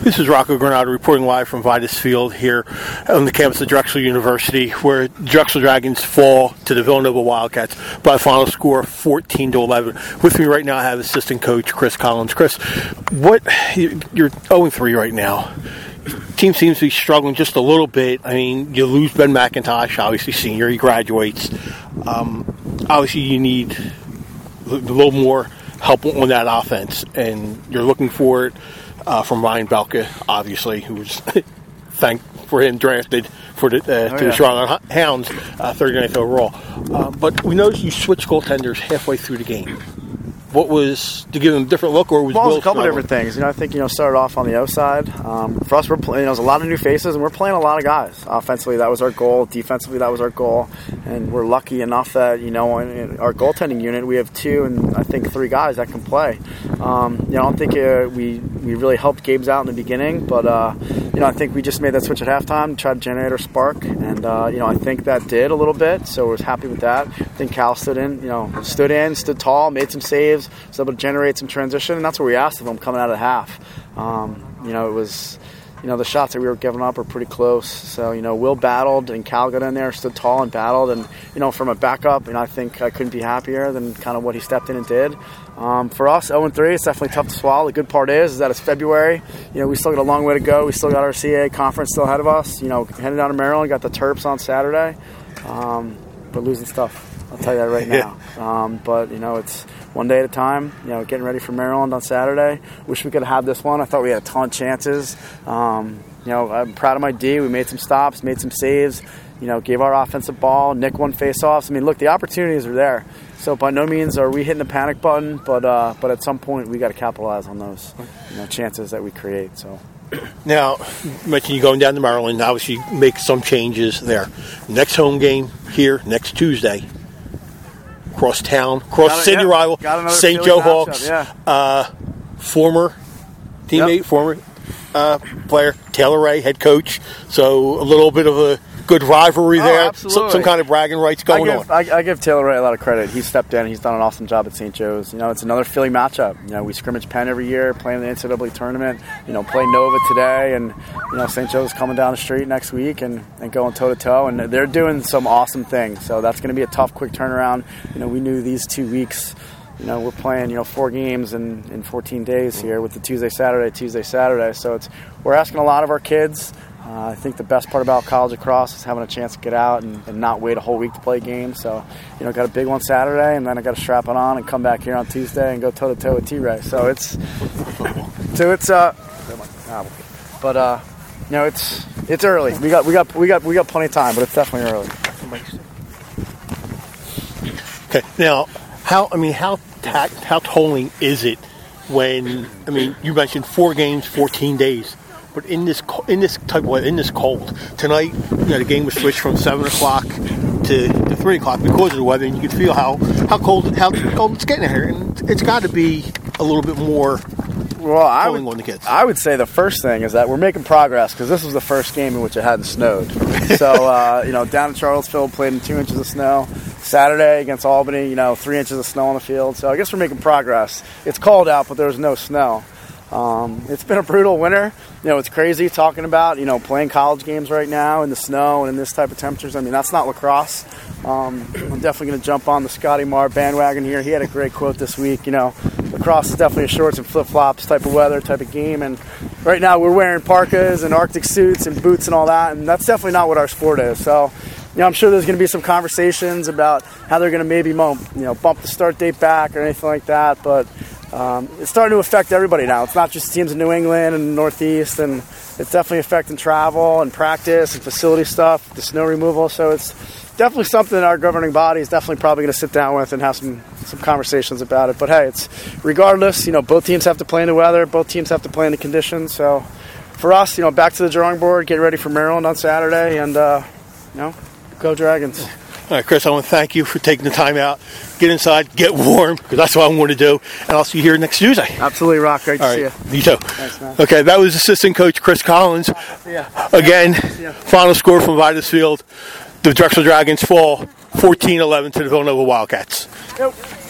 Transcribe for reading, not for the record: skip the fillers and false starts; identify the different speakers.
Speaker 1: This is Rocco Granado reporting live from Vitus Field here on the campus of Drexel University, where Drexel Dragons fall to the Villanova Wildcats by a final score of 14-11. With me right now, I have assistant coach Chris Collins. Chris, you're 0-3 right now. Team seems to be struggling just a little bit. I mean, you lose Ben McIntosh, obviously senior. He graduates. Obviously, you need a little more help on that offense, and you're looking for it from Ryan Belka, obviously, who was thanked for him drafted for the the Charlotte Hounds, 39th overall. But we noticed you switched goaltenders halfway through the game. What was to give them a different look, or was
Speaker 2: Well, it was a couple different things. I think started off on the O side. For us, we're playing. There's a lot of new faces, and we're playing a lot of guys. Offensively, that was our goal. Defensively, that was our goal. And we're lucky enough that in our goaltending unit, we have 2 and I think 3 guys that can play. I don't think we really helped Gabe's out in the beginning, but I think we just made that switch at halftime to try to generate our spark, and I think that did a little bit. So I was happy with that. I think Cal stood tall, made some saves. Was able to generate some transition, and that's what we asked of them coming out of the half. It was, the shots that we were giving up were pretty close. So, Will battled, and Cal got in there, stood tall and battled. And, from a backup, I think I couldn't be happier than kind of what he stepped in and did. For us, 0-3, it's definitely tough to swallow. The good part is that it's February. We still got a long way to go. We still got our CAA conference still ahead of us. Heading down to Maryland, got the Terps on Saturday. But losing stuff, I'll tell you that right now. But, it's one day at a time, getting ready for Maryland on Saturday. Wish we could have had this one. I thought we had a ton of chances. I'm proud of my D. We made some stops, made some saves, gave our offensive ball. Nick won faceoffs. Look, the opportunities are there. So by no means are we hitting the panic button, but at some point we got to capitalize on those chances that we create. So.
Speaker 1: Now, you mentioned you going down to Maryland. Obviously, make some changes there. Next home game here next Tuesday. Cross city rival, St. Joe Hawks. Former teammate, former player, Taylor Ray, head coach. So a little bit of a good rivalry there.
Speaker 2: Absolutely.
Speaker 1: Some kind of bragging rights going on.
Speaker 2: I give Taylor Ray a lot of credit. He stepped in. He's done an awesome job at St. Joe's. It's another Philly matchup. We scrimmage Penn every year, playing the NCAA tournament. Play Nova today, and St. Joe's coming down the street next week and going toe-to-toe. And they're doing some awesome things. So that's going to be a tough, quick turnaround. We knew these 2 weeks. We're playing, 4 games in 14 days here with the Tuesday, Saturday. So we're asking a lot of our kids. I think the best part about college lacrosse is having a chance to get out and not wait a whole week to play games. So, got a big one Saturday, and then I got to strap it on and come back here on Tuesday and go toe-to-toe with T-Ray. So it's early. We got plenty of time, but it's definitely early.
Speaker 1: Okay, now how tolling is it when you mentioned 4 games, 14 days. But in this type of weather, in this cold, tonight, the game was switched from 7 o'clock to 3 o'clock because of the weather, and you can feel how cold it's getting here, and it's got to be a little bit more.
Speaker 2: Well, I would say the first thing is that we're making progress because this was the first game in which it hadn't snowed. So down in Charlottesville, played in 2 inches of snow. Saturday against Albany, 3 inches of snow on the field. So I guess we're making progress. It's cold out, but there was no snow. It's been a brutal winter. It's crazy talking about, playing college games right now in the snow and in this type of temperatures. That's not lacrosse. I'm definitely going to jump on the Scotty Marr bandwagon here. He had a great quote this week. Lacrosse is definitely a shorts and flip-flops type of weather, type of game. And right now we're wearing parkas and Arctic suits and boots and all that. And that's definitely not what our sport is. So, I'm sure there's going to be some conversations about how they're going to maybe, bump the start date back or anything like that. But it's starting to affect everybody now. It's not just teams in New England and the Northeast, and it's definitely affecting travel and practice and facility stuff, the snow removal. So it's definitely something that our governing body is definitely probably going to sit down with and have some conversations about it. But hey, it's regardless, both teams have to play in the weather, both teams have to play in the conditions. So for us, back to the drawing board, get ready for Maryland on Saturday, and go Dragons.
Speaker 1: All right, Chris, I want to thank you for taking the time out. Get inside, get warm, because that's what I want to do. And I'll see you here next Tuesday.
Speaker 2: Absolutely, Rock. Great to see you.
Speaker 1: You too.
Speaker 2: Thanks, man.
Speaker 1: Okay, that was assistant coach Chris Collins. Again, final score from Vitus Field. The Drexel Dragons fall 14-11 to the Villanova Wildcats.
Speaker 2: Yep.